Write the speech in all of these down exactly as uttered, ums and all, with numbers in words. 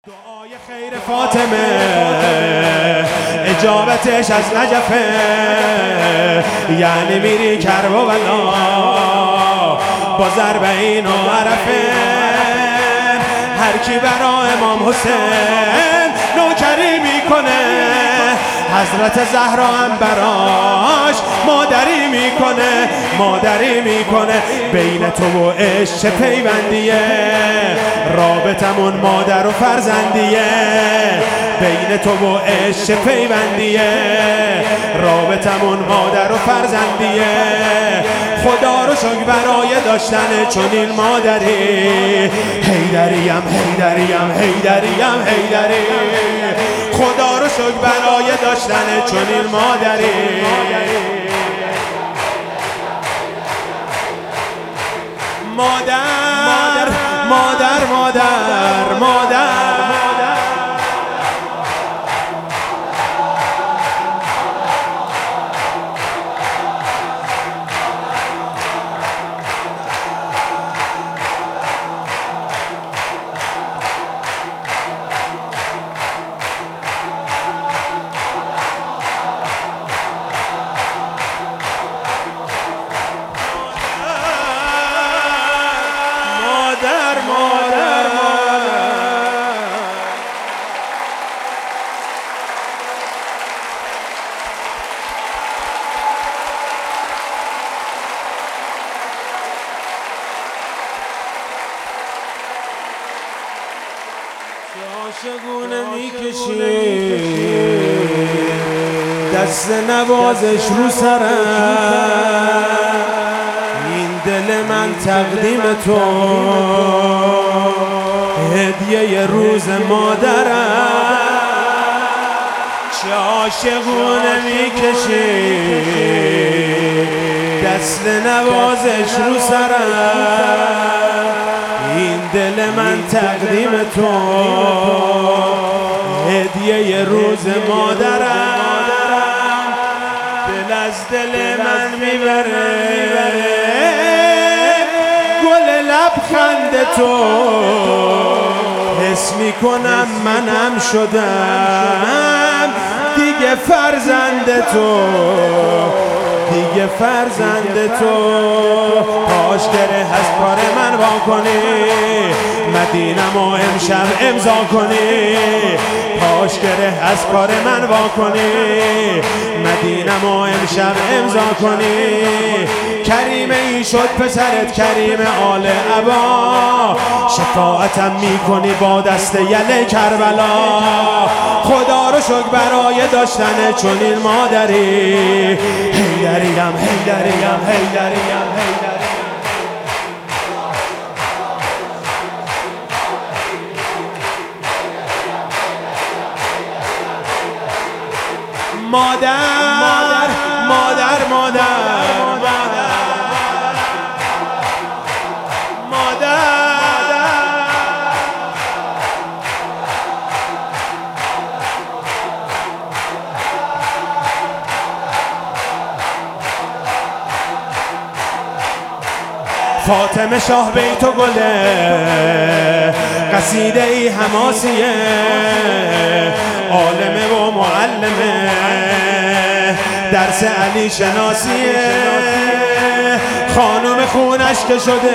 دعای خیر فاطمه اجابتش از نجفه، یعنی میری کربلا با ضرب این و عرفه. هر کی برا امام حسین نوکری میکنه، حضرت زهرا هم براش مادری میکنه مادری میکنه. بین تو و عشق چه پیوندیه، رابطمون مادر و فرزندیه. بین تو و عشق چه پیوندیه، رابطمون مادر و فرزندیه. خدا رو شکر برای داشتن چنین مادری. حیدریم حیدریم حیدریم حیدری. خدا رو شکر برای داشتن چنین مادری. مادر مادر مادر مادر عاشقونه میکشی دست نوازش رو سرم. این دل من تقدیم تو، هدیه روز مادرم. چه عاشقونه میکشی دست نوازش رو سرم. این دل من تقدیم تو، هدیه روز مادرم. دل از دل من میبره گل لبخند تو. حس میکنم منم شدم دیگه فرزند تو، دیگه فرزند تو. کاش گره از کار من وا کنی، مدینه‌مو امشب امضا کنی. کاش گره از کار من وا کنی، مدینه‌مو امشب امضا کنی. کریم ای شد پسرت کریم آل عبا، شفاعتم میکنی با دست یل کربلا. خدا رو شکر برای داشتن چنین مادری. حیدریم حیدریم حیدریم حیدریم. مادر مادر مادر مادر فاطمه شاه بیت و گله، قصیده ای حماسیه. عالمه و معلمه، درس علی شناسیه. خانم خونش که شده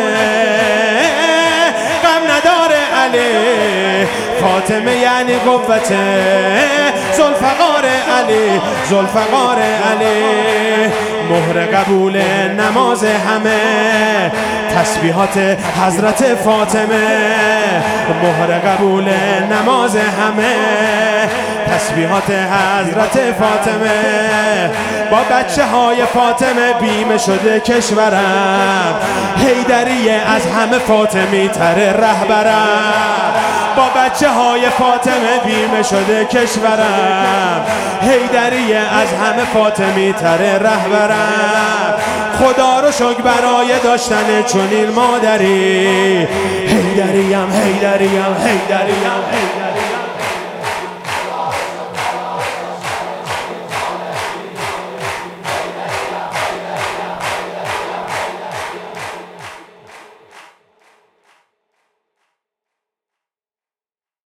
غم نداره علی. فاطمه یعنی قوته ذوالفقار علی، ذوالفقار علی. مهر قبول نماز همه تسبیحات حضرت فاطمه. مهر قبول نماز همه تسبیحات حضرت فاطمه. با بچه های فاطمه بیمه شده کشورم. حیدریه از همه فاطمی تر رهبرم. با بچه های فاطمه بیمه شده کشورم. حیدریه از همه فاطمی تر رهبرم. خدا رو شکر برای داشتن چنین مادری. حیدریم حیدریم حیدریم حیدریم.